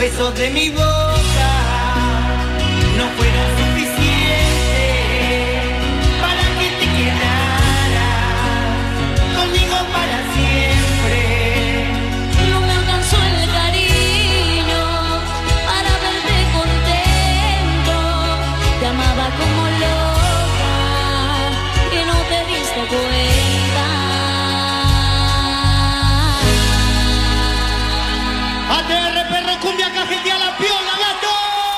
besos de mi boca no fueron suficientes para que te quedaras conmigo para siempre. No me alcanzó el cariño para verte contento. Te amaba como loca y no te diste cuenta. ATR, perro, cumbia, cajetea la piola, gato.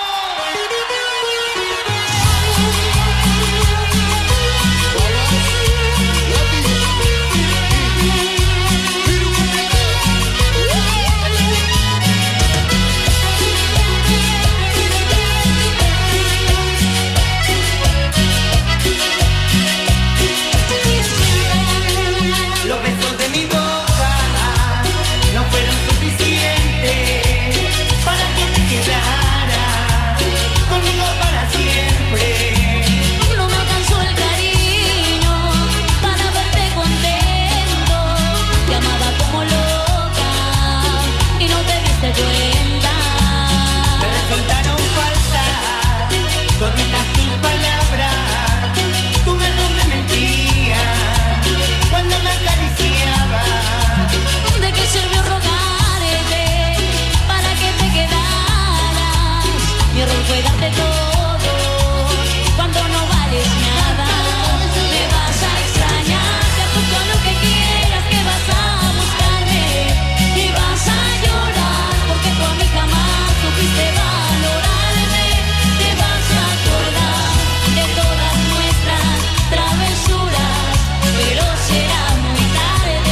Los besos de mi boca no fueron suficientes para que te quedaras conmigo para siempre. No me alcanzó el cariño para verte contento. Te amaba como loca y no te diste cuenta. Me resultaron falsas toditas tus palabras. Tu verbo me mentía cuando me acariciaba. ¿De qué sirvió rogarte para que te quedaras? Mi error fue darte todo cuando no vales nada. Me vas a extrañar, te apuesto a lo que quieras que vas a buscarme y vas a llorar porque tú a mí jamás supiste valorarme. Te vas a acordar de todas nuestras travesuras, pero será muy tarde.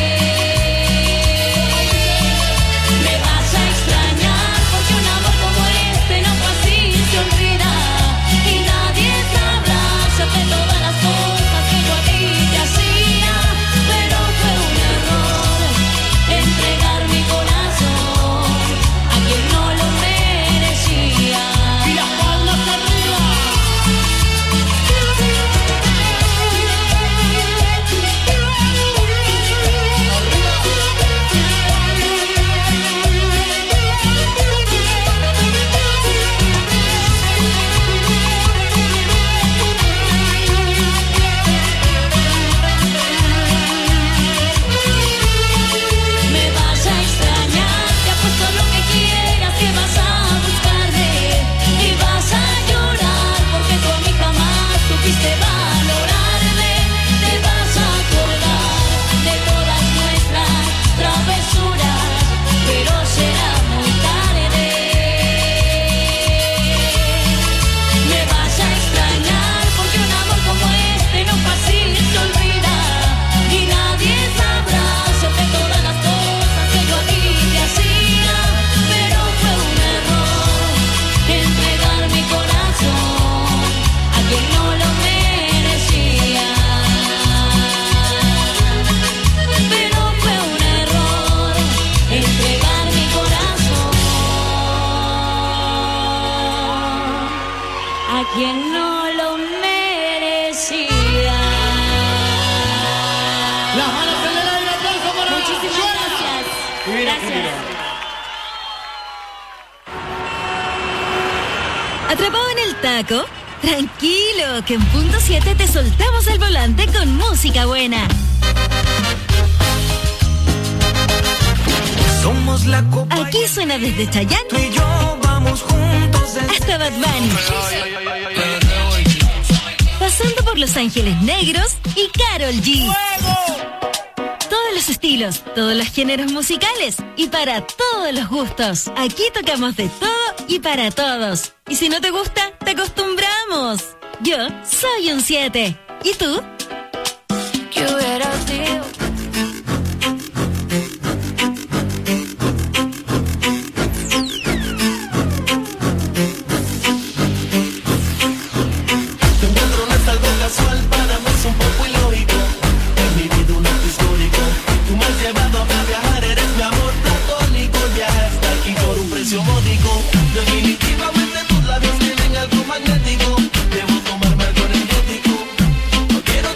Me vas a extrañar porque un amor como este no fácil se olvida y nadie sabrá hacerte todas las cosas que yo a ti te hacía, pero fue un error entregar mi corazón a quien no lo merecía. Y las palmas arriba. Me vas a extrañar, te apuesto a lo que quieras que vas a buscarme y vas a llorar porque tú a mí jamás supiste valorarme. Te vas a acordar de todas nuestras travesuras, pero será muy tarde. Me vas a extrañar porque un amor como este no fácil se olvida y nadie sabrá hacerte todas las cosas que yo a ti te hacía, pero fue un error entregar mi corazón a quien no lo merecía. Pero fue un error entregar mi corazón a quien no lo merecía. Las manos en el aire, aplauso para Muchísimas gracias. Gracias. ¿Atrapado en el taco? Tranquilo, que en punto 7 te soltamos el volante con música buena. Somos la copa. Aquí suena desde Chayanne Tú y yo vamos juntos hasta Bad Bunny, pasando por Los Ángeles Negros y Karol G. Todos los estilos, todos los géneros musicales y para todos los gustos. Aquí tocamos de todo y para todos. Y si no te gusta, te acostumbramos. Yo soy un 7. ¿Y tú? ¿Qué hubiera sido? Tu encuentro no es algo casual, para mí es un poco ilógico. He vivido un acto histórico. Tú me has llevado a viajar, eres mi amor platónico. Viajaste aquí por un precio módico. Definitivamente tus labios tienen algo magnético. Debo tomarme algo energético. No quiero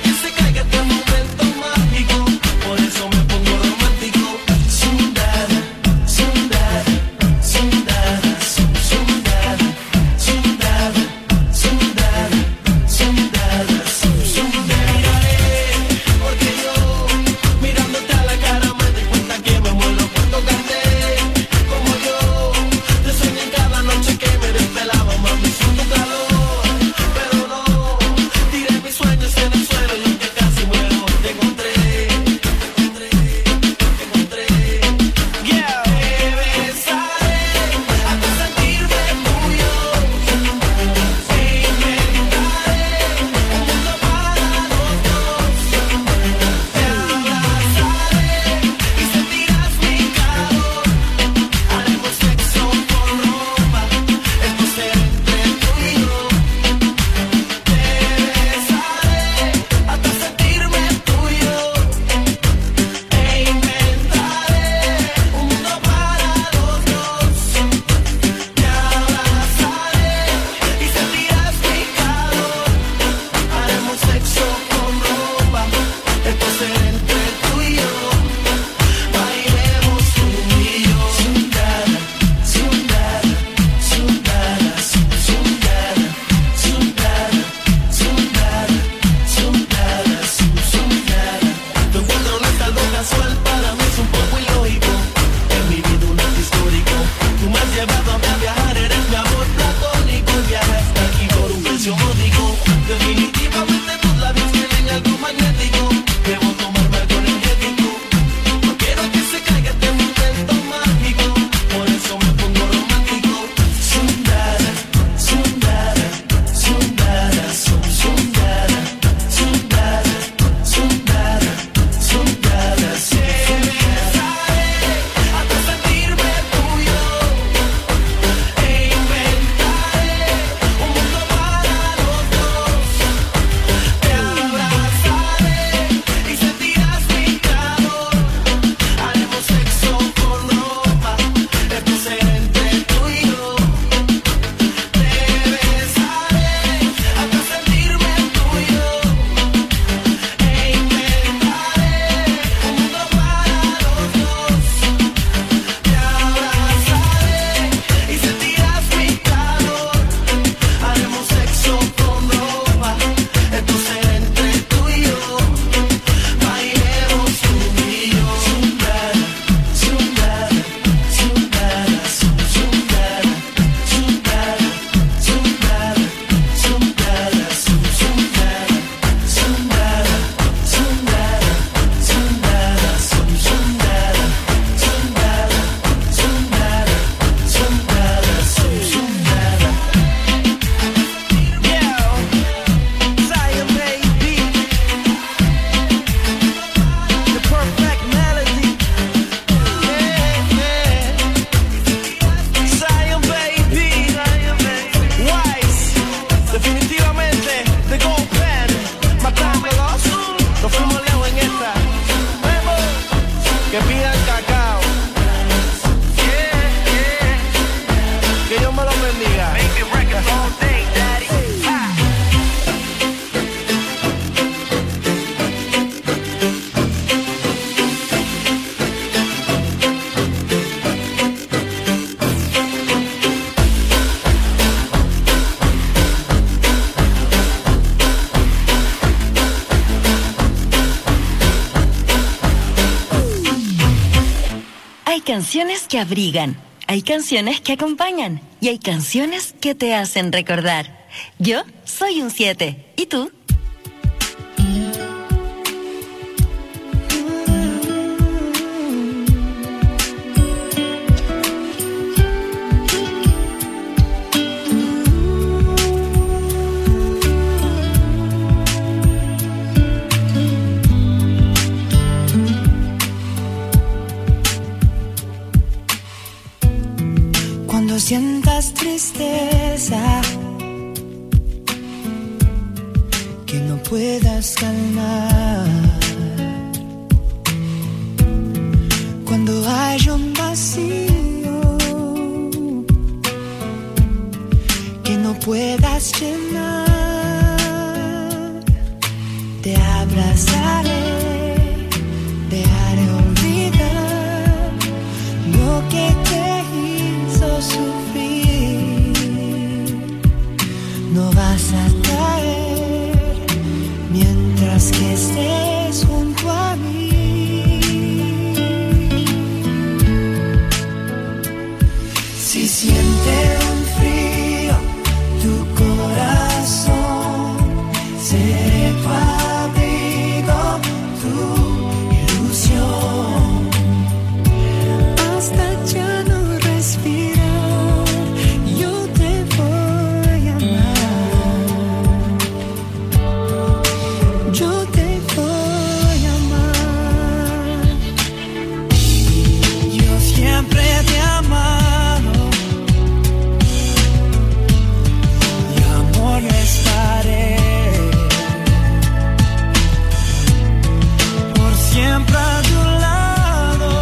canciones que abrigan, hay canciones que acompañan y hay canciones que te hacen recordar. Yo soy un 7. ¿Y tú? Cuando sientas tristeza que no puedas calmar, cuando hay un vacío que no puedas llenar, te abrazaré, te haré olvidar lo que te hizo sufrir. No vas a caer mientras que estés junto a mí. Si sientes un frío tu corazón, seré tu abrigo, tu ilusión. Hasta ya no respirar, yo te voy a amar. Yo te voy a amar. Yo siempre te he amado y amor les daré. Por siempre a tu lado,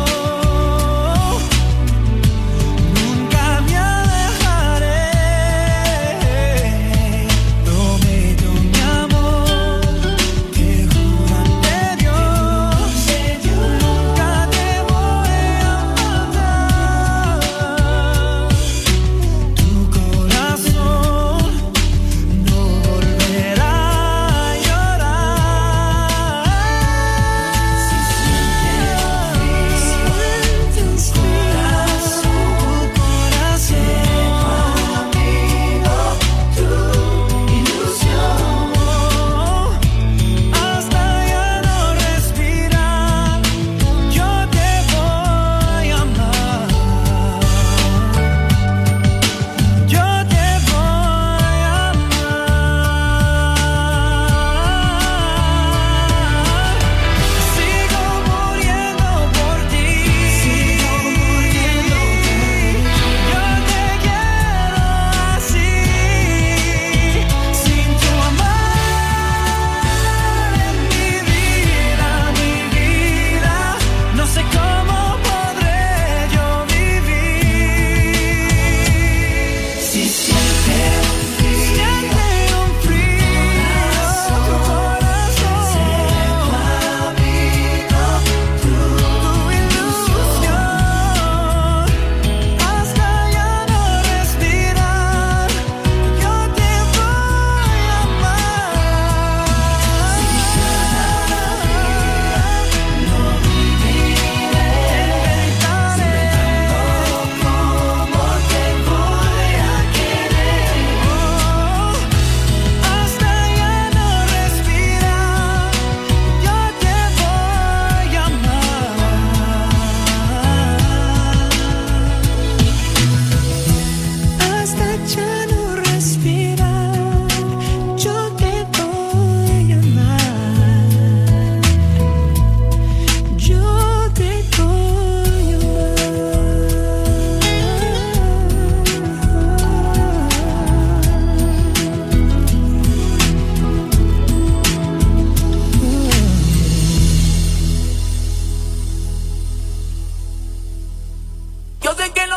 nunca me alejaré. Prometo mi amor, te juro ante Dios,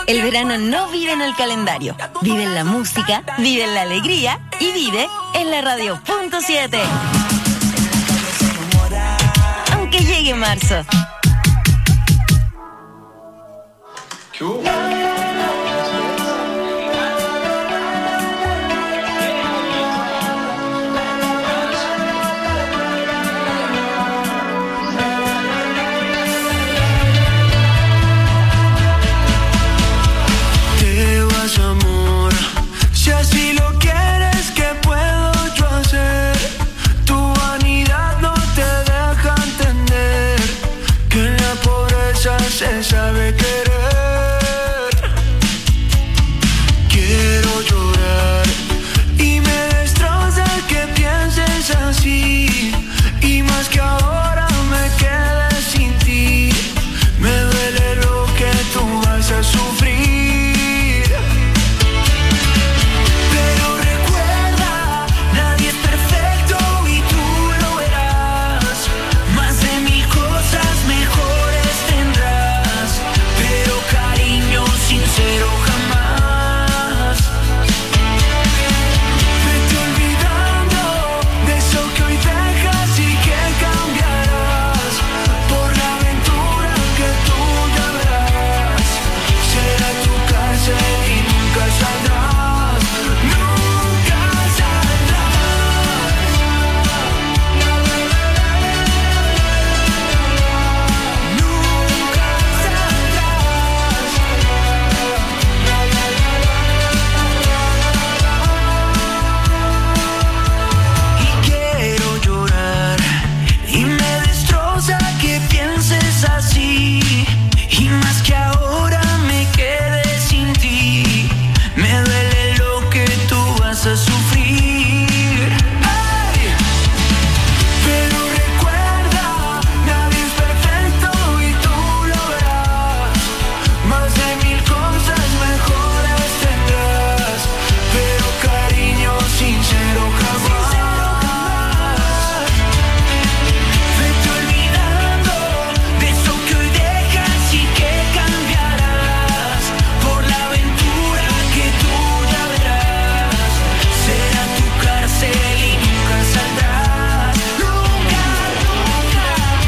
El verano no vive en el calendario, vive en la música, vive en la alegría y vive en la radio.7. Aunque llegue marzo. Se sabe querer. Quiero llorar y me destroza que pienses así. Y más que ahora me quedé sin ti. Me duele lo que tú vas a sufrir. Pero recuerda, nadie es perfecto y tú lo verás. Más de 1000 cosas mejores tendrás. Pero cariño sincero jamás. Vete olvidando de eso que hoy dejas y que cambiarás. Por la aventura que tú ya verás. Será tu cárcel y nunca saldrás. Nunca saldrás. Nunca saldrás. Y quiero llorar y me destroza que pienses así. Y más que ahora me quedé sin ti. Me duele lo que tú vas a sufrir. ¡Ay! Pero recuerda, nadie es perfecto y tú lo verás. Más de 1000 cosas mejores tendrás. Pero cariño sincero jamás. Vete olvidando de eso que hoy dejas y que cambiarás. Por la aventura que tú ya verás. Será tu cárcel y nunca saldrás. Nunca, nunca.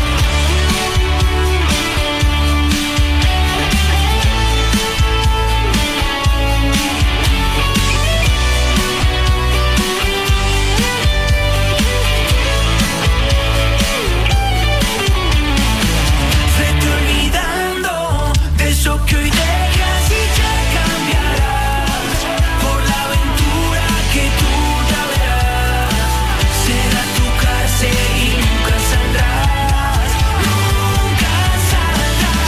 Vete olvidando de eso que hoy dejas y ya cambiarás. Por la aventura que tú ya verás. Será tu cárcel y nunca saldrás. Nunca saldrás.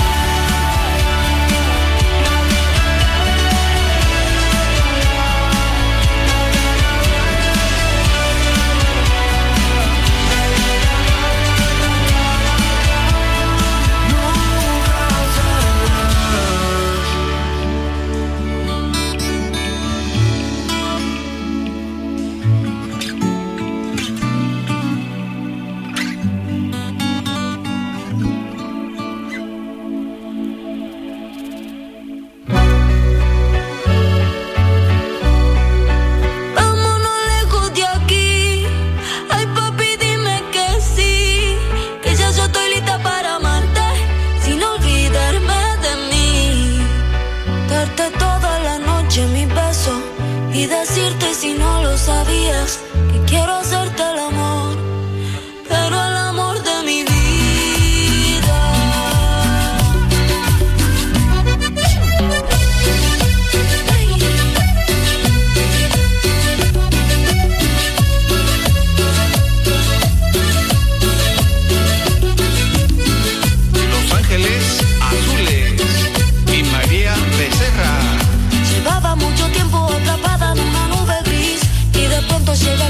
Vámonos lejos de aquí. Ay, papi, dime que sí. Que ya yo estoy lista para amarte. Sin olvidarme de mí. Darte toda la noche mi beso. Y decirte si no lo sabías. Que quiero hacerte el amor. Pero el amor de mi vida. Los Ángeles Azules y María Becerra. Llevaba mucho tiempo atrapada en una nube gris. Y de pronto llega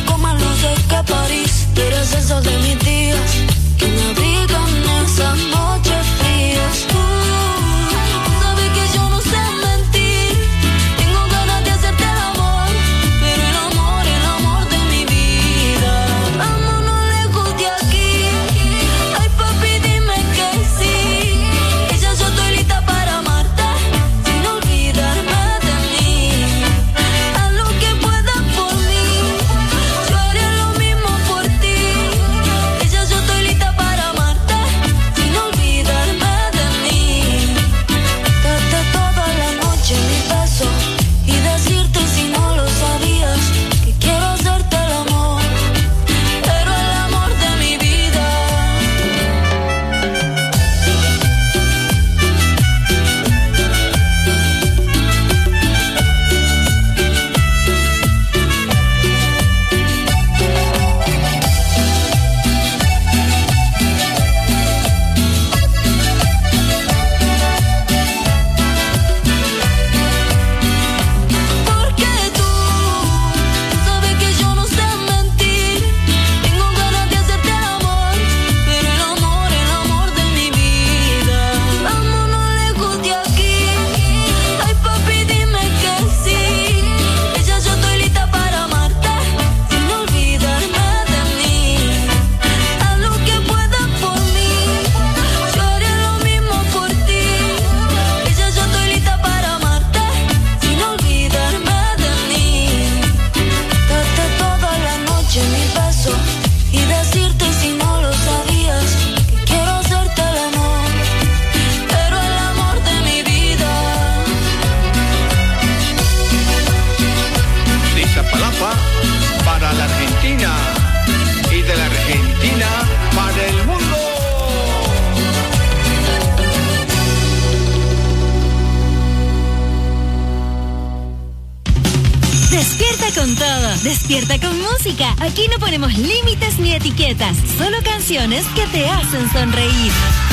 con todo. Despierta con música. Aquí no ponemos límites ni etiquetas. Solo canciones que te hacen sonreír.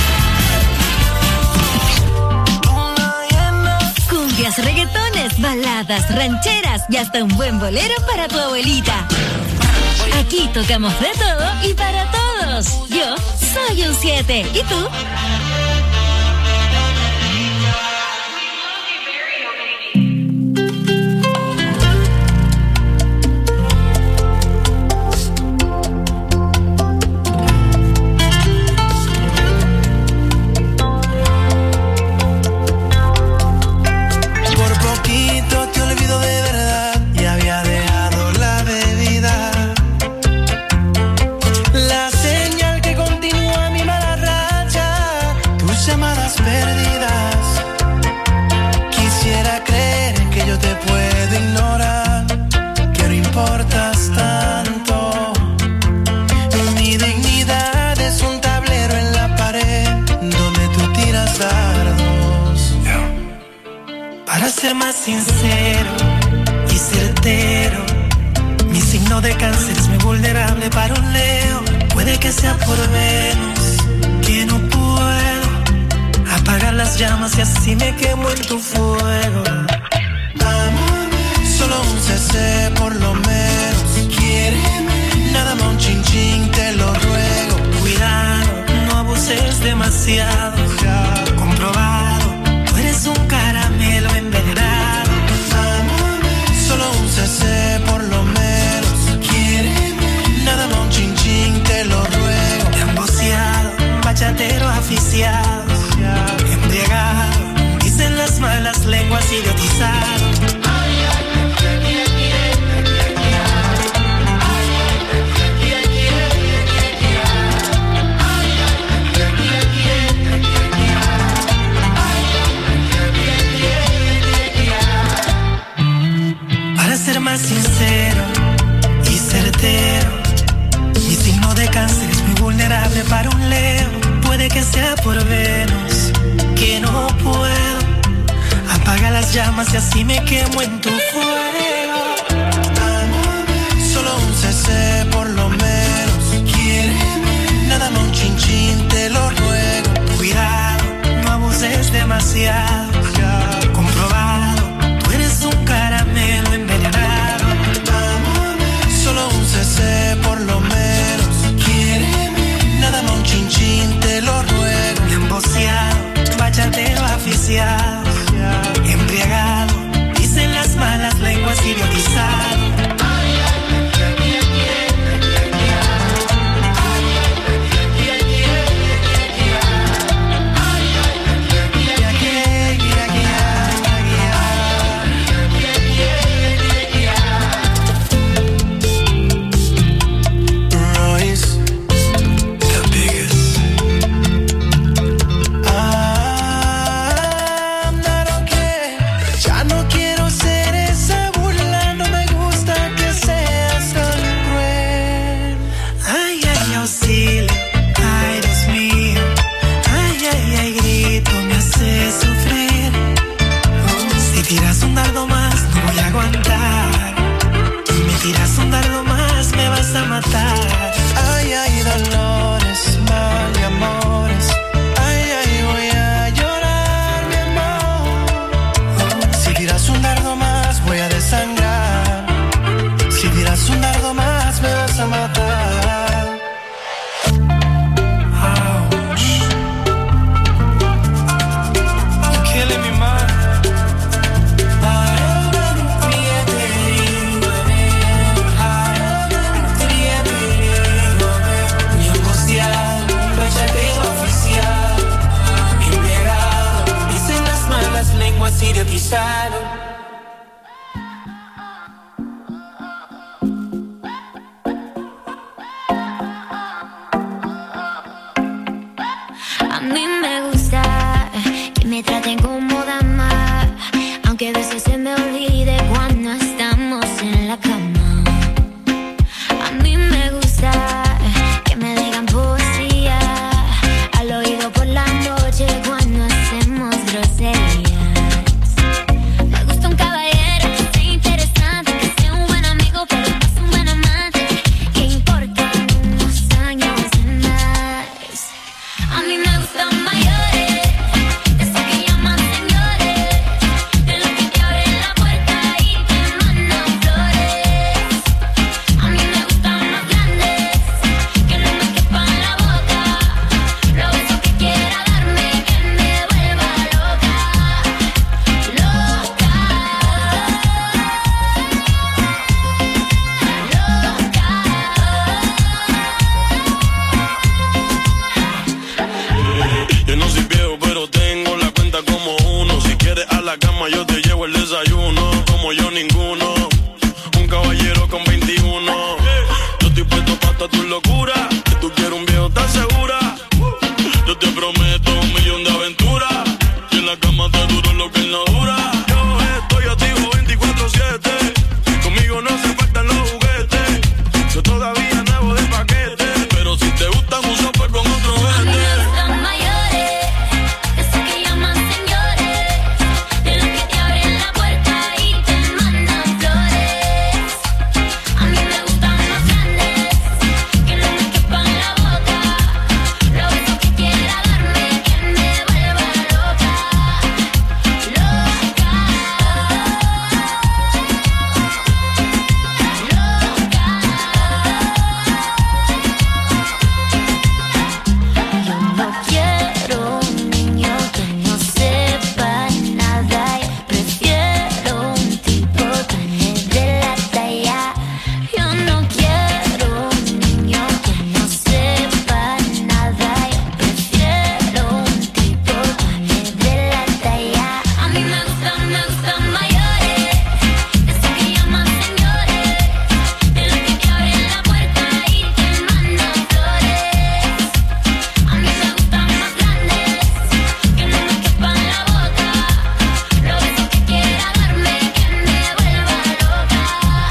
Cumbias, reggaetones, baladas, rancheras y hasta un buen bolero para tu abuelita. Aquí tocamos de todo y para todos. Yo soy un 7. ¿Y tú? Ser más sincero y certero, mi signo de cáncer es muy vulnerable para un Leo. Puede que sea por Venus, que no puedo apagar las llamas y así me quemo en tu fuego. Solo un CC por lo menos, quiéreme, nada más un chin chin, te lo ruego. Cuidado, no abuses demasiado, ya comprobado, tú eres un caramelo envenenado. Solo un CC por lo menos, quiéreme, nada más un chin chin, te lo ruego. Emboceado, bachatero aficiado, embriagado, dicen las malas lenguas, idiotizado. Más sincero y certero, mi signo de cáncer es muy vulnerable para un Leo. Puede que sea por Venus, que no puedo apagar las llamas y así me quemo en tu fuego. Solo un CC por lo menos, quiéreme, nada más un chin chin, te lo ruego. Cuidado, no abuses demasiado, ya comprobado, tú eres un caramelo envenenado. Solo un CC por lo menos, quiéreme, nada más un chin chin, te lo ruego. Emboceado, bachatero aficiado, embriagado, dicen las malas lenguas, idiotizado. A matar. Ay, ay, dolores, mal y amores. Ay, ay, voy a llorar, mi amor. Si tiras un dardo más, voy a desangrar. Si tiras un dardo más, me vas a matar. Ouch. You're killing me, man. Idiotizado. A mí me gusta que me traten como dama, aunque a veces se me olvide cuando estamos en la cama. A mí me gusta que me digan poesía al oído por la noche cuando hacemos groserías. Me gusta un caballero que sea interesante, que sea un buen amigo. gustan mayores, esos que llaman señores, de los que te abren la puerta y te mandan flores. A mí me gustan más grandes, que no me quepan la boca, los besos que quiera darme, que me vuelva loca, loca, Yo no soy viejo, pero tengo la cuenta como uno. Si quieres a la cama, yo te llevo el desayuno. Como yo, ninguno. Un caballero con 21. Yo estoy puesto pa' toda tu locura. Si tú quieres un viejo, ¿estás segura? Yo te prometo 1.000.000 de aventuras. Y en la cama te duro lo que él no dura. Yo estoy activo 24/7. Conmigo no se faltan los juguetes. Yo todavía nuevo de paquete. Pero si te gustan un sopa con otro a mí vete. me gustan mayores, esos que llaman señores, de los que te abren la puerta y te mandan flores. A mí me gustan más grandes, que no me quepan la boca, los besos que quiera darme, que me vuelva loca, loca, Yo no quiero un niño que no sepa nada y prefiero un tipo que me dé la talla. Yo no quiero un niño que no sepa nada y prefiero un tipo que me dé la talla. A mí me gustan mayores, esos que llaman señores, de los que te abren la puerta y te mandan flores. A mí me gustan más grandes, que no me quepan la boca, los besos que quiera darme, que me vuelva loca,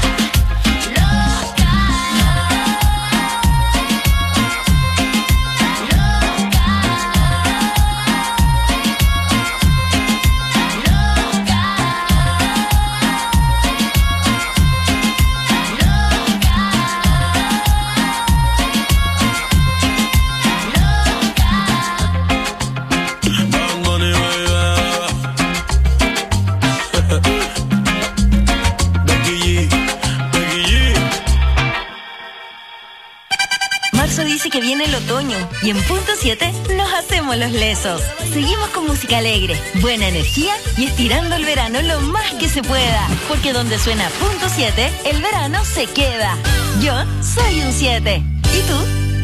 loca, Bad Bunny, baby. Becky G, Becky G. Marzo dice que viene el otoño y en punto 7 nos hacemos los lesos. Seguimos con música alegre, buena energía y estirando el verano lo más que se pueda. Porque donde suena punto 7, el verano se queda. Yo soy un 7. ¿Y tú?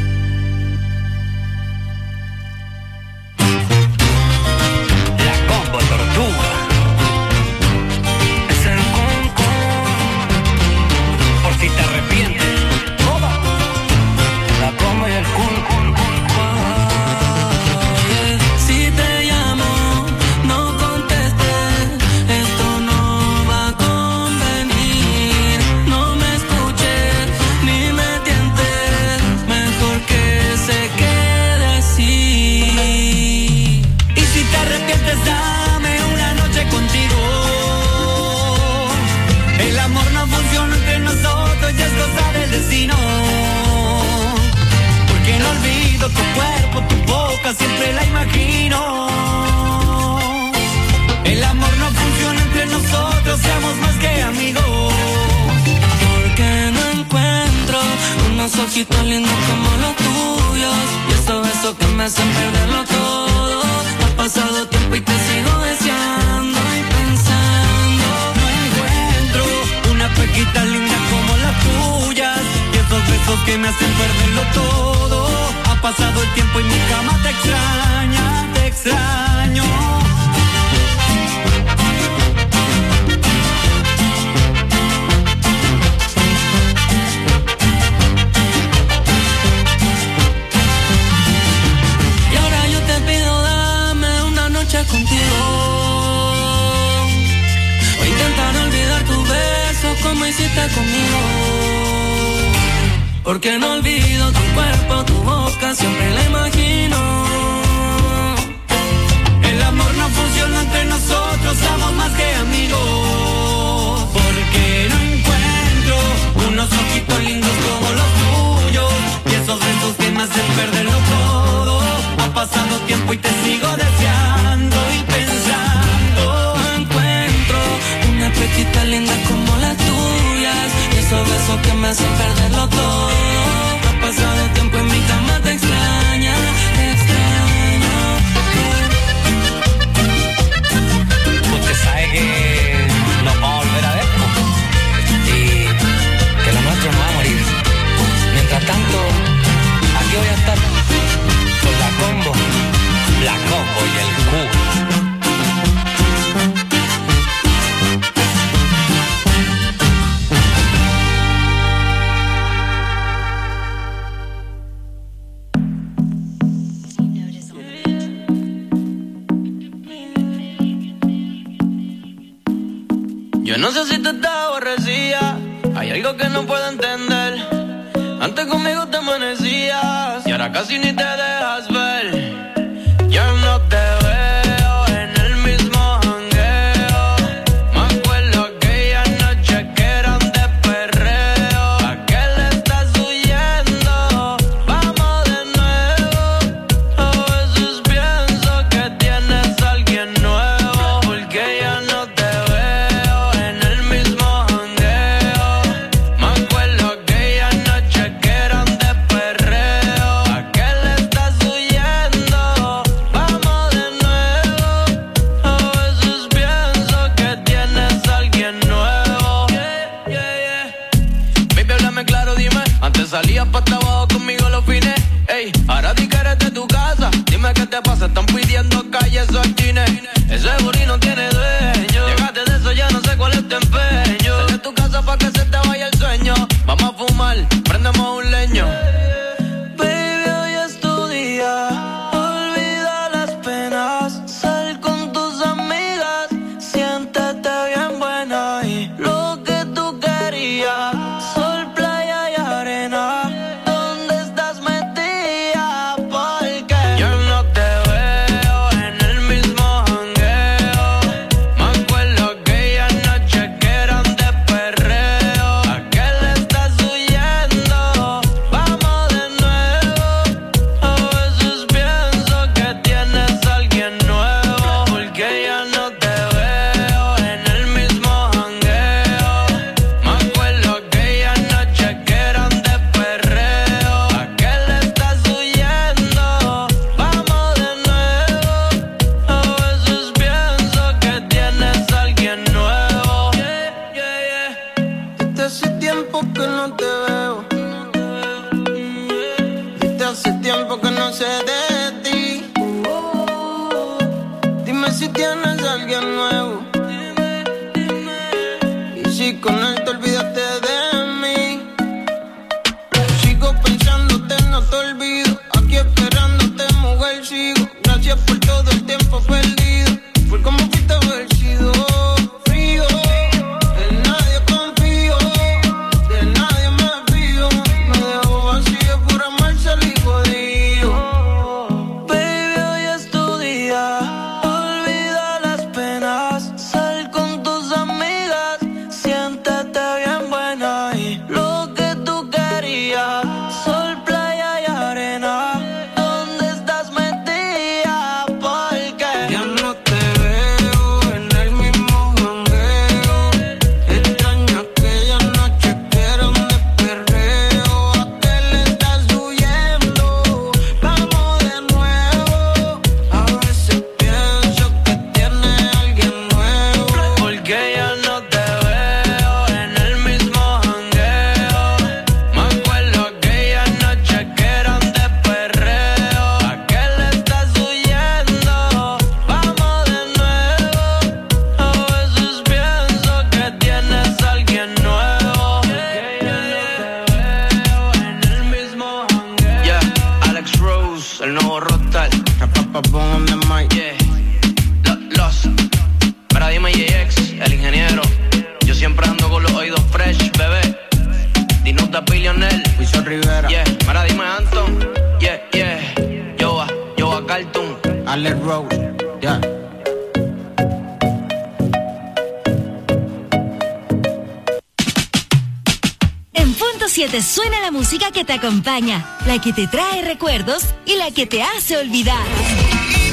La combo tortuga. Es el con. Por si te arrepientes. La combo y el con. Si te llamo, no contestes. Esto no va a convenir. No me escuches ni me tientes. Mejor que se quede así. Y si te arrepientes, dame una noche contigo. El amor no funciona entre nosotros y es cosa del destino. Porque no olvido tu cuerpo, tu boca, siempre la imagino. El amor no funciona entre nosotros, seamos más que amigos. Porque no encuentro unos ojitos lindos como los tuyos. Y esos besos que me hacen perderlo todo. Ha pasado tiempo y te sigo deseando y pensando. No encuentro una pequita linda como las tuyas. Y esos besos que me hacen perderlo todo. Ha pasado el tiempo y mi cama te extraña, te extraño. Y ahora yo te pido, dame una noche contigo. O intentar olvidar tus besos como hiciste conmigo. Porque no olvido tu cuerpo, tu boca, siempre la imagino. El amor no funciona entre nosotros, somos más que amigos. Porque no encuentro unos ojitos lindos como los tuyos. Y esos besos que me hacen perderlo todo. Ha pasado tiempo Hoy te sigo deseando y pensando. Encuentro una petita linda como las tuyas, y esos besos que me hacen perderlo todo. Ha pasado tiempo en mi cama, te extraña, te extraño. Usted sabe que nos vamos a volver a ver, ¿no? Y que lo nuestro no va a morir. Mientras tanto, aquí voy a estar con la combo y el Q. Yo no sé si tú estás aborrecida, hay algo que no puedo entender. Antes conmigo te amanecías y ahora casi ni te dejas ver. Ya no te veo en el mismo jangueo. Me acuerdo aquella noche que eran de perreo. ¿A qué le estás huyendo? Vamos de nuevo. A veces pienso que tienes a alguien nuevo, porque ya no te veo en el mismo jangueo. Me acuerdo aquella noche que eran de perreo. ¿A qué le estás huyendo? Vamos de nuevo. A veces pienso que tienes a alguien nuevo. Baby, háblame claro, dime. Antes salías pa' abajo conmigo los fines. Ey, ahora di que eres de tu casa. Dime qué te pasa, están pidiendo calles o cines. Ese booty no tiene dueño. Llegaste de eso, ya no sé cuál es tu empeño. Sal de tu casa pa' que se te vaya el sueño. Vamos a fumar, prendemos un leño. Baby, hoy es tu día. Olvida las penas. Sal con tus amigas. Siéntete bien buena y lo que tú querías. Sol, playa y arena. ¿Dónde estás metida? Porque yo no te veo en el mismo jangueo. Me acuerdo aquella noche que eran de perreo. ¿A qué le estás huyendo? Vamos de nuevo. A veces pienso que tienes a alguien nuevo, porque ya no te veo en el mismo jangueo. Me acuerdo aquella noche que eran de perreo. ¿A qué le estás huyendo? Vamos de nuevo. A veces pienso que tienes a alguien nuevo. Desde hace tiempo que no te veo. Desde hace tiempo que no sé de ti. Dime si tienes a alguien nuevo. Y si con él te olvidaste de mí. Sigo pensándote, no te olvido. Aquí esperándote, mujer, sigo. Gracias por todo el tiempo perdido. Por cómo fuiste vencido. Frío, en nadie confío. De nadie me fío. Me dejo vacío por amar, salí jodido. Baby, hoy es tu día. Olvida las penas. Sal con tus amigas. Siéntete bien buena y lo que tú querías. Sol, playa y arena. ¿Dónde estás metida? Porque ya no te veo en el mismo jangueo. Extraño aquella noche que eran de perreo. ¿A qué le estás huyendo? Vamos de nuevo. A veces pienso que tienes a alguien nuevo, porque ya no te veo en el mismo jangueo. Me acuerdo aquella noche que eran de perreo. ¿A qué le estás huyendo? Vamos de nuevo. A veces pienso que tienes a alguien nuevo, porque ya no te veo en el mismo jangueo. Yeah, Alex Rose, el nuevo Rockstar. Yeah, los. Para dime JX, el ingeniero. Yo siempre ando con los oídos fresh, bebé. Dinuta Billionaire, Wilson Rivera. Yeah, para dime Anton. Yeah, yo a Cartoon. Alex Rose, yeah. En punto 7 suena la música que te acompaña, la que te trae recuerdos y la que te hace olvidar.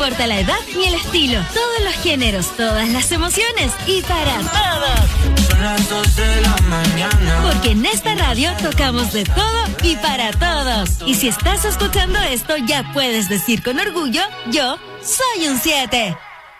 importa la edad ni el estilo, todos los géneros, todas las emociones y para todos. Son las 2 de la mañana. Porque en esta radio tocamos de todo y para todos. Y si estás escuchando esto, ya puedes decir con orgullo, yo soy un 7.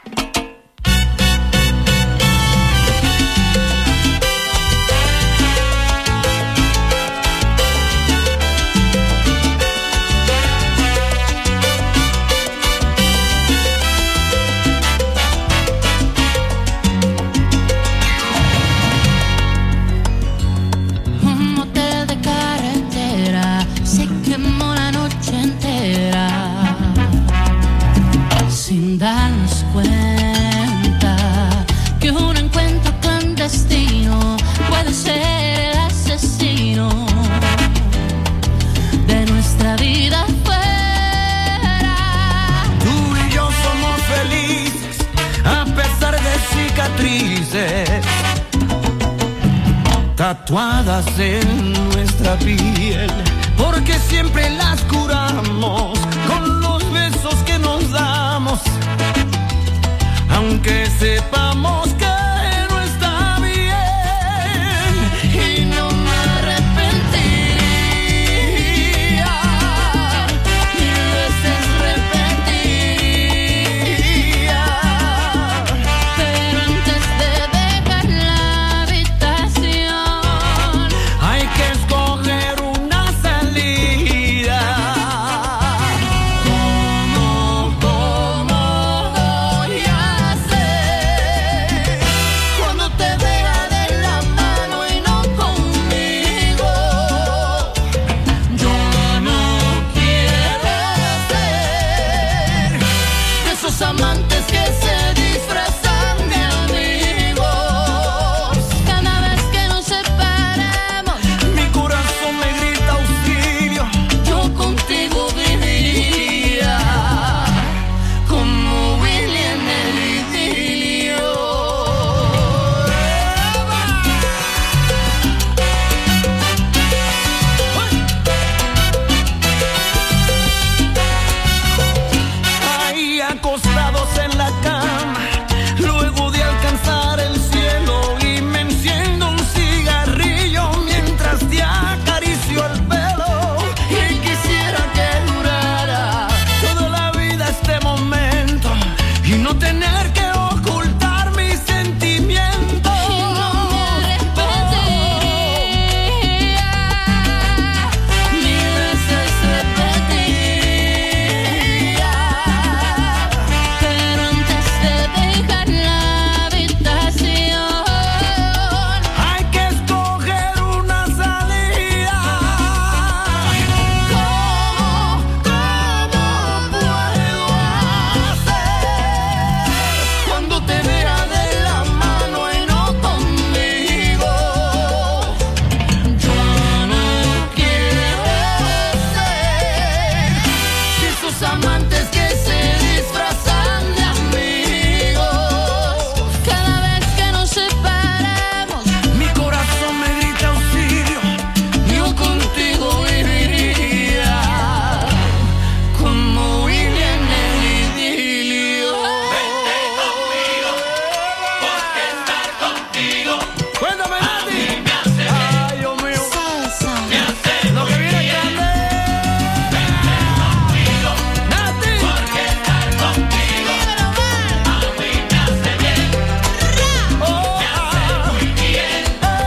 Darnos cuenta que un encuentro clandestino puede ser el asesino de nuestra vida fuera. Tú y yo somos felices a pesar de cicatrices tatuadas en nuestra piel, porque siempre las curamos con los besos que nos damos, aunque sepamos que no está bien, y no me arrepentiría, mil veces repetiría, Pero antes de dejar la habitación hay que escoger una salida. ¿Cómo voy a hacer cuando te vea de la mano y no conmigo? Yo no quiero ser de esos amantes que se disfrazan de amigos. cada vez que nos separamos. Mi corazón me grita auxilio. Yo contigo viviría como Willy en el idilio. Ahí acostados en la cama, luego de alcanzar el cielo, y me enciendo un cigarrillo mientras te acaricio el pelo. Y quisiera que durara toda la vida este momento y no tener que ocultar mis sentimientos. Mil veces repetiría, pero antes de dejar la habitación Hay que escoger una salida. ¿Cómo puedo hacer cuando te vea de la mano y no conmigo? Yo no quiero ser de esos amantes que se disfrazan de amigos. cada vez que nos separamos. Mi corazón me grita auxilio. Yo contigo viviría como Willy en el idilio. Vente conmigo, porque estar contigo. Cuéntame, Nati. Ay, Dios mío. Lo que viene es grande. Vente conmigo, Nati. Porque estar contigo a mí me hace bien. Me hace muy bien.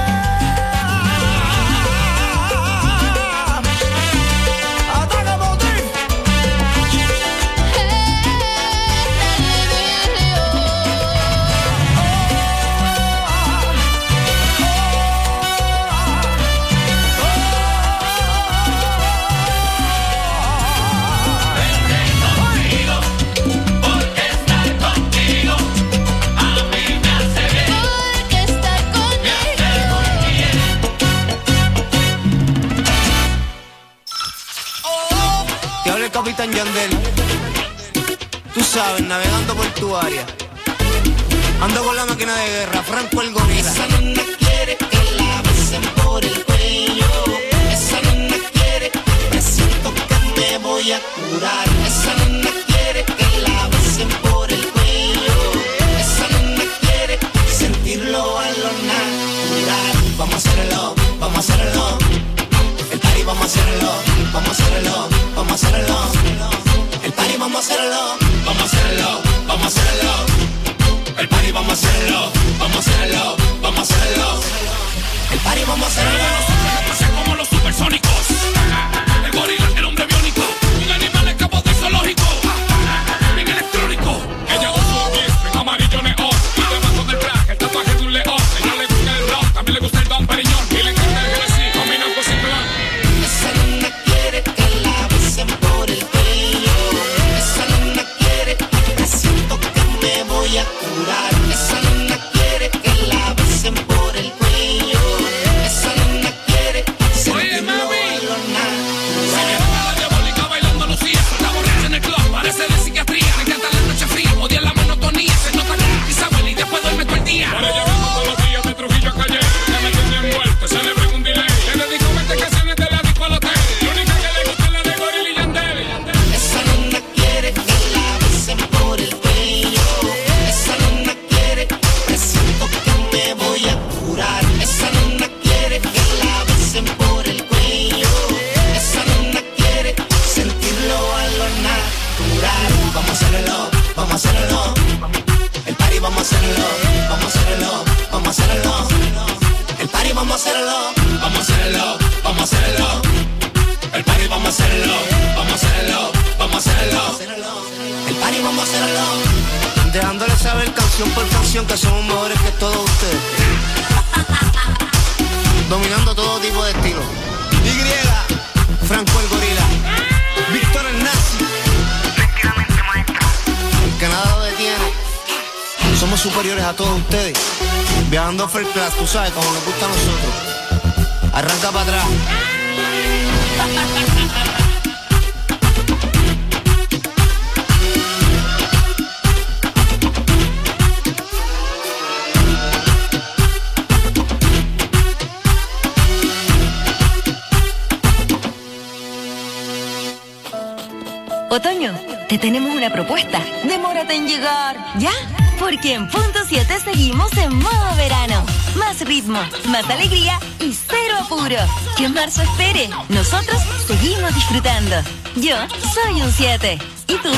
Ataca, Motín. Porque estar contigo a mí me hace bien. Porque estar Te habla el Capitán Yandel. Tú sabes, navegando por tu área. Ando con la máquina de guerra, Franco el gorila. Esa nena quiere que la besen por el cuello. Esa nena quiere, presiento que me voy a curar. Esa nena quiere que la besen vamos a hacerlo, vamos a hacerlo. El party vamos a hacerlo, vamos a hacerlo, vamos a hacerlo. El party vamos a hacerlo, vamos a hacerlo, vamos a hacerlo. El party vamos a hacerlo. Nosotros como los supersónicos. El gorila, el hombre biónico. Un animal escapó del zoológico. Bien electrónico. Ella usa un jean amarillo neón. Y debajo del traje el tatuaje de un león. Ella le gusta el rock, también le gusta el Don Periñón. Y le encanta el Genesis, combinando sin plan. Esa nena quiere que la besen por el cuello. Esa nena quiere, presiento que me voy a curar. Esa nena quiere que la besen por el cuello. Esa nena quiere sentirlo a lo natural. La diabólica bailando Lucía. La borracha en el club, parece de psiquiatría. Le encanta la noche fría, odia la monotonía. Se nota que quizá huele y después duerme todo el día. Para ella vamos todos los días de Trujillo a Calle. Ya me tiene envuelto, se le un delay. Le dedico 20 canciones de la disco al hotel. La única que le gusta es la de Gorilla y Yandel. Esa nena quiere que la besen por el cuello. Esa nena quiere, presiento que me voy a curar. Esa nena quiere que la besen por el cuello. Esa nena quiere sentirlo a lo natural. Vamos a hacerlo, vamos a hacerlo. El party vamos a hacerlo, vamos a hacerlo, vamos a hacerlo. El party vamos a hacerlo, vamos a hacerlo, vamos a hacerlo. El party vamos a hacerlo, vamos a hacerlo, vamos a hacerlo. El party vamos a hacerlo. Dejándole saber canción por canción que somos mejores que todos ustedes. Dominando todo tipo de estilo. Y, Franco el gorila, Víctor el nazi. El que nada lo detiene. Somos superiores a todos ustedes. Viajando first class, tú sabes, como nos gusta a nosotros. Arranca para atrás. Otoño, te tenemos una propuesta. Demórate en llegar, ¿ya? Porque en Punto 7 seguimos en modo verano. Más ritmo, más alegría y cero apuro. Que marzo espere. Nosotros seguimos disfrutando. Yo soy un 7. ¿Y tú?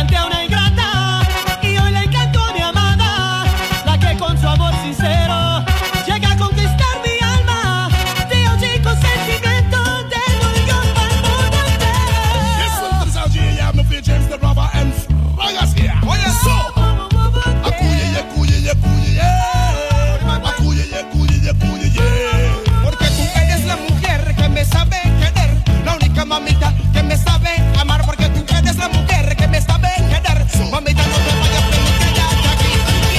canté a una ingrata y hoy le canto a mi amada, la que con su amor sincero llega a conquistar mi alma. Tío chico sentimiento de New York para el mundo entero. Yes, welcome to South G. I'm the fear James the Robber and Ragas here. Oh yes, so. Acuye, acuye, acuye, yeah. Acuye, acuye, acuye, yeah. Porque tú eres la mujer que me sabe querer, la única mamita que me sabe amar. Porque tú eres la mujer que me sabe querer. Mamita, no te vayas, que me quedas aquí.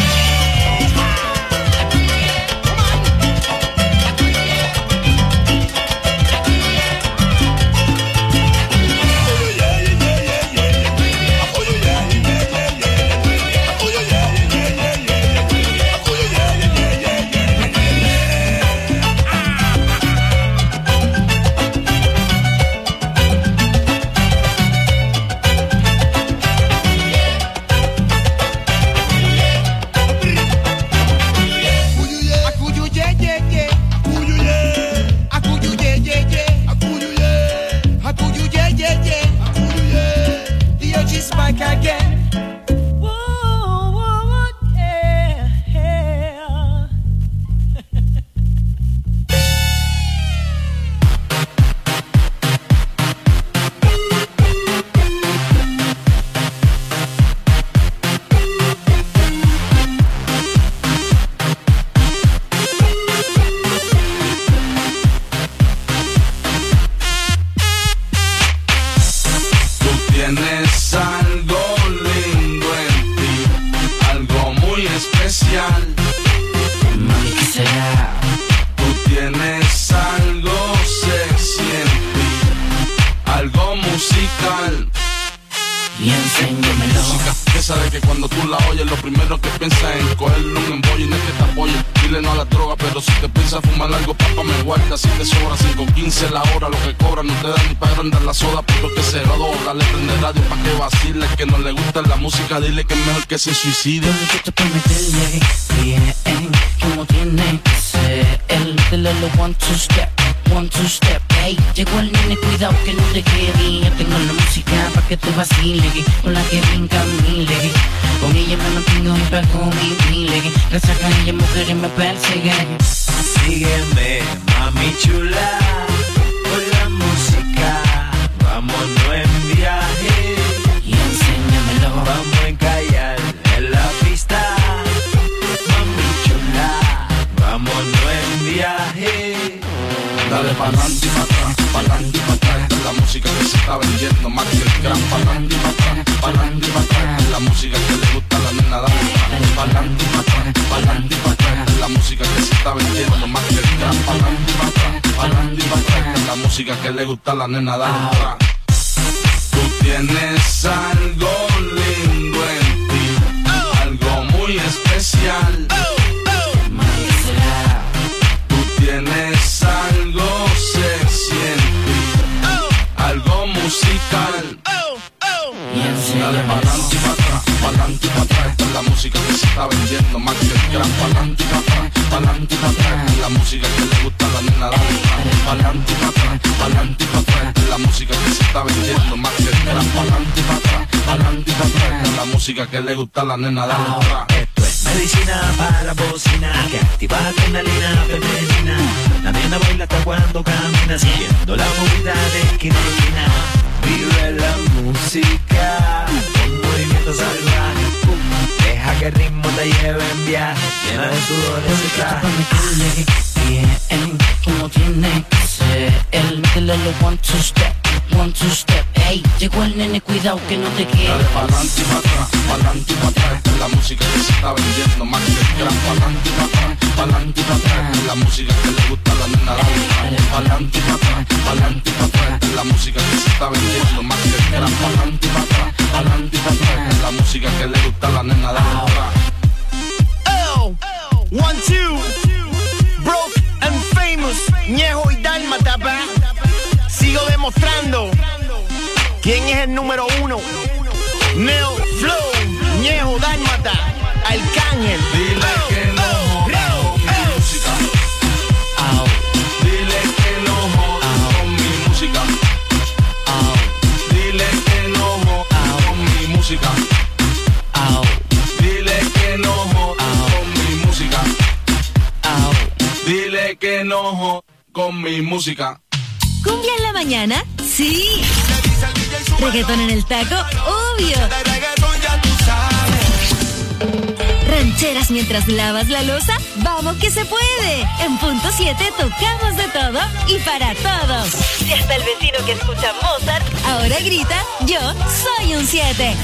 Back again. Whoa, whoa, yeah, yeah. Tú tienes algo lindo en ti, algo muy especial. Mami, ¿qué será? Tú tienes algo sexy en ti, algo musical. Y enséñamelo. Música que sabe que cuando tú la oyes, lo primero que piensas es en cogerle un embollo y no es que te apoye. Dile no a la droga, pero si te piensas fumar algo, papá, me guarda. Si te sobra 5.15 la hora, lo que cobra no te da ni para agrandar la soda, porque se graduó. Dale, prende radio pa' que vacile, que no le gusta la música, dile que es mejor que se suicide. Yo necesito prometerle bien como tiene que ser. Dile lo 1, 2 step, 1, 2 step. Ey, llegó el nene, cuidado que no te quede. Yo tengo la música pa' que te vacile, con la que brinca mile. Con ella me mantengo y pago mi mile. Gracias a ella mujeres me persiguen. Sígueme, mami chula, con la música, vámonos en viaje. Y enséñamelo. Vamos a encallar en la pista, mami chula, vámonos en viaje. Dale pa'lante y pa' atrás, pa'lante y pa' atrás. Es la música que se está vendiendo más que el gran. Pa'lante y pa' atrás, pa'lante y pa' atrás. Es la música que le gusta a la nena, dale. Pa'lante y pa' atrás, pa'lante y pa' atrás. Es la música que se está vendiendo más que el gran. Pa'lante y pa' atrás, pa'lante y pa' atrás. Es la música que le gusta a la nena, dale. Tú tienes algo lindo en ti, algo muy especial. Tienes algo sexy en ti, algo musical. Dale pa'lante y pa' atrás, pa'lante y pa' atrás. Esta es la música que se está vendiendo más que el gran. Pa'lante y pa' atrás, pa'lante y pa' atrás. Es la música que le gusta a la nena, dale. Pa'lante y pa' atrás, pa'lante y pa' atrás. Esta es la música que se está vendiendo más que el gran. Pa'lante y pa' atrás, pa'lante y pa' atrás. Es la música que le gusta a la nena, dale. Esto es medicina para la bocina, que activa la adrenalina femenina. La nena baila hasta cuando camina, siguiendo la movida de esquina a esquina. Vive la música, con movimiento salvaje. Deja que el ritmo te lleve en viaje, llena de sudor ese traje. Bien, como tiene que ser. Dile lo 1, 2 step, 1, 2 step. Ey, llegó el nene, cuidado que no te quede. Dale pa'lante y pa' atrás, pa'lante y pa' atrás. Esta es la música que se está vendiendo más que el gran. Pa'lante y pa' atrás, pa'lante y pa' atrás. Es la música que le gusta a la nena, dale. Pa'lante y pa' atrás, pa'lante y pa' atrás. Es la música que se está vendiendo más que el gran. Pa'lante y pa' atrás, pa'lante y pa' atrás. Es la música que le gusta a la nena, dale. Oh, 1, 2, broke and famous, Ñejo y Dálmata, pa. Sigo demostrando quién es el número 1. Neo Flow, Ñejo, Dálmata, Arcángel. Dile que no jodas con mi música. Dile que no jodas con mi música. Dile que no jodas con mi música. Au. Dile que no con mi música. Au. Dile que no con mi música. ¿Cumbia en la mañana? Sí. ¿Reggaetón en el taco? Obvio. ¿Rancheras mientras lavas la loza? ¡Vamos que se puede! En punto 7 tocamos de todo y para todos. Si hasta el vecino que escucha Mozart ahora grita, yo soy un 7.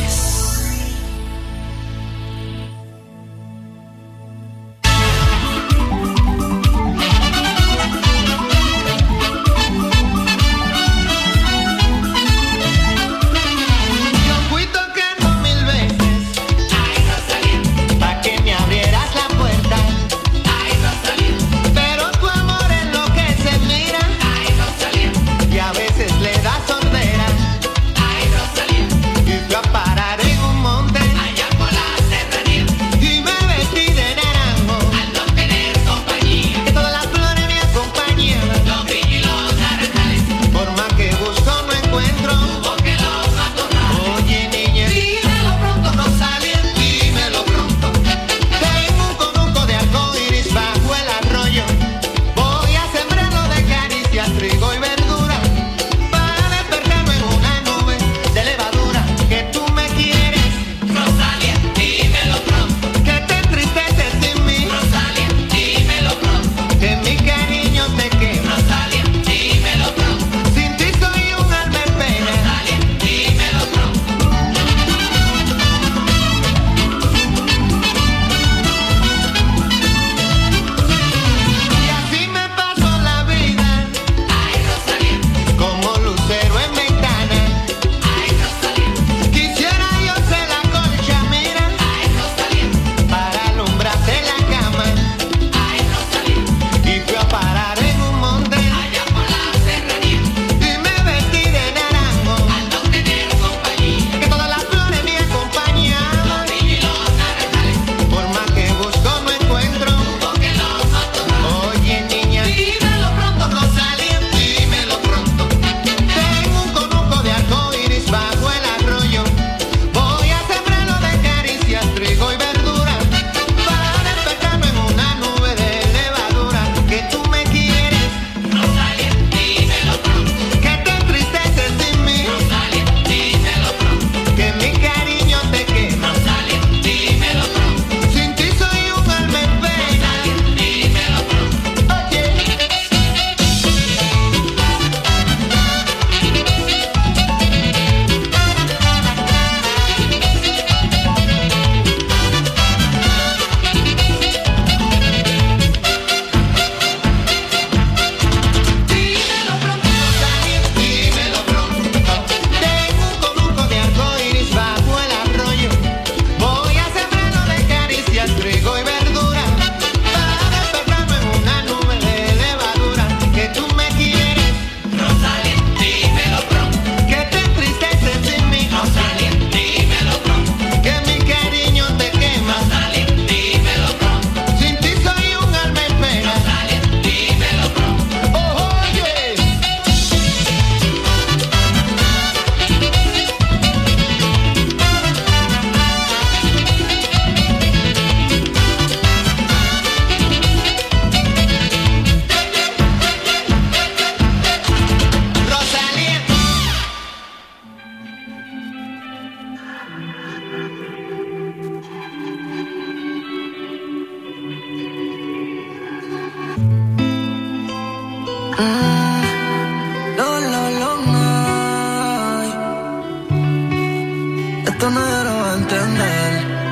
Esto nadie lo va a entender.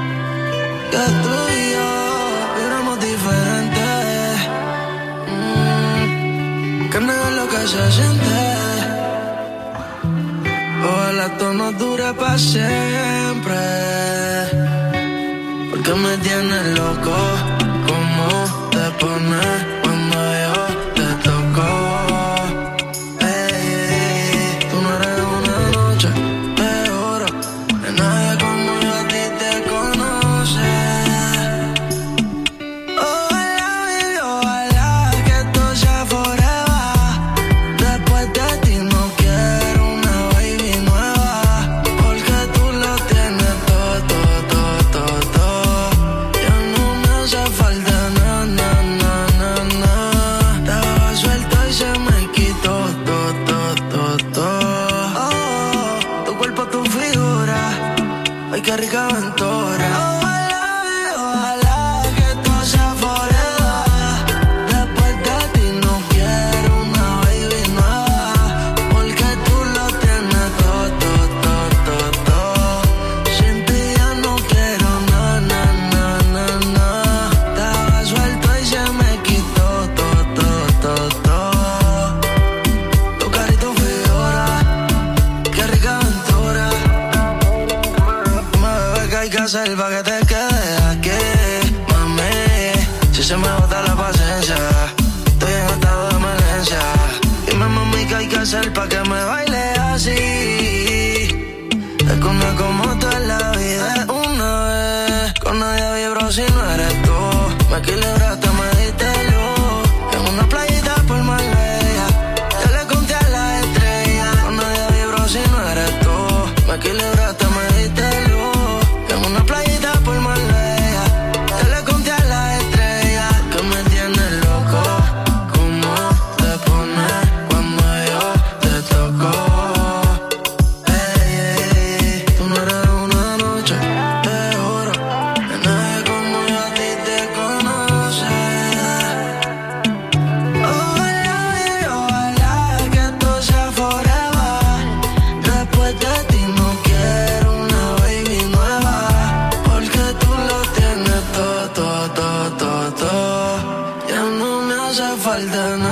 Que tú y yo éramos diferentes. Que negar lo que se siente. Ojalá esto no dure para siempre. Porque me tienes loco. ¿Cómo te pones cuando yo te toco? Tú no eres una noche de oro. De nadie como yo a ti te conoce. Ojalá, baby, ojalá que esto sea forever. Después de ti no quiero una baby nueva. Porque tú lo tienes todo. aventura. Ojalá que esto sea forever. Después de ti no quiero una baby nueva, porque tú lo tienes todo, todo, todo, todo. Sin ti ya no quiero nada, nada, nada, nada. Estaba suelto y se me quitó todo, todo, todo, todo. Tu carita, tu figura, qué rica aventura. Mami, ¿qué hay que hacer pa' que te quedes aquí? Mami, si se me agota la paciencia, estoy en estado de emergencia. Dime, mami, ¿qué hay que hacer pa' que me baile así? Es que una como tú en la vida es una vez. Con nadie vibro si no eres tú. Me equilibraste, me diste luz. En una playita por Marbella, yo le conté a las estrellas. Con nadie vibro si no eres tú. Me equilibraste, me diste luz. En una playita por Marbella, yo le conté a las estrellas. Que me tienes loco, cómo te pones cuando yo te toco. Tú no eres una noche, te juro, que nadie como yo a ti te conoce. Ojalá que esto sea forever. Después de ti no quiero una baby nueva, porque tú lo tienes todo, todo, todo, todo, todo. Ya no me hace falta nada.